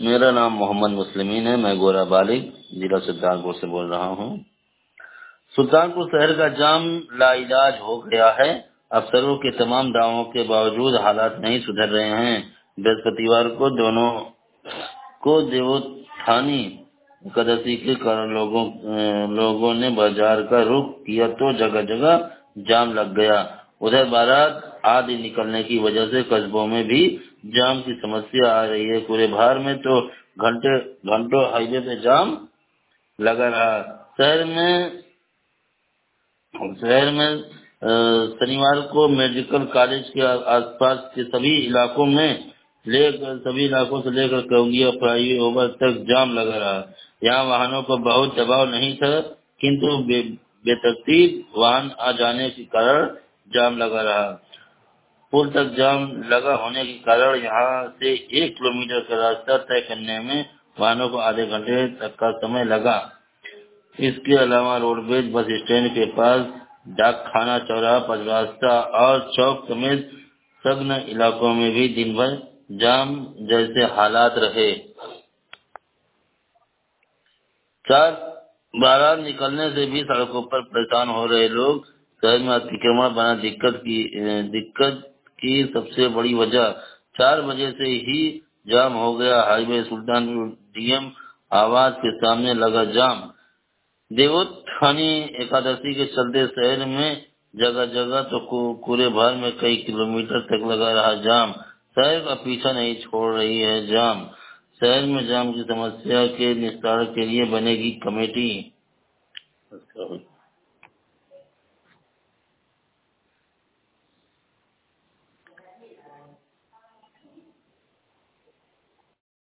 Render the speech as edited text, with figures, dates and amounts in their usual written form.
मेरा नाम मोहम्मद मुस्लिमीन है। मैं गोरा बालिग जिला सुल्तानपुर से बोल रहा हूँ। सुल्तानपुर शहर का जाम लाइलाज हो गया है। अफसरों के तमाम दावों के बावजूद हालात नहीं सुधर रहे हैं। बृहस्पतिवार को दोनों को देवोत्थानी एकादशी के कारण लोगों ने बाजार का रुख किया तो जगह जगह जाम लग गया। उधर बारात आदि निकलने की वजह से कस्बों में भी जाम की समस्या आ रही है। पूरे बिहार में तो घंटे घंटों हाईवे पे जाम लगा रहा। शहर में शनिवार को मेडिकल कॉलेज के आसपास के सभी इलाकों से लेकर कौंगिया फ्लाई ओवर तक जाम लगा रहा। यहाँ वाहनों पर बहुत दबाव नहीं था, किंतु बेतरतीब वाहन आ जाने के कारण जाम लगा रहा। पुल तक जाम लगा होने के कारण यहाँ से 1 किलोमीटर का रास्ता तय करने में वाहनों को आधे घंटे तक का समय लगा। इसके अलावा रोडवेज बस स्टैंड के पास डाक खाना, चौराहा, पचरास्ता और चौक समेत सघन इलाकों में भी दिन भर जाम जैसे हालात रहे। चार बारात निकलने से भी सड़कों पर परेशान हो रहे लोग। शहर में अतिक्रमण बना दिक्कत की सबसे बड़ी वजह। 4 बजे से ही जाम हो गया। हाईवे सुल्तानपुर डीएम आवास के सामने लगा जाम। देवोत्थानी एकादशी के चलते शहर में जगह जगह तो पूरे भर में कई किलोमीटर तक लगा रहा जाम। शहर का पीछा नहीं छोड़ रही है जाम। शहर में जाम की समस्या के निस्तारण के लिए बनेगी कमेटी।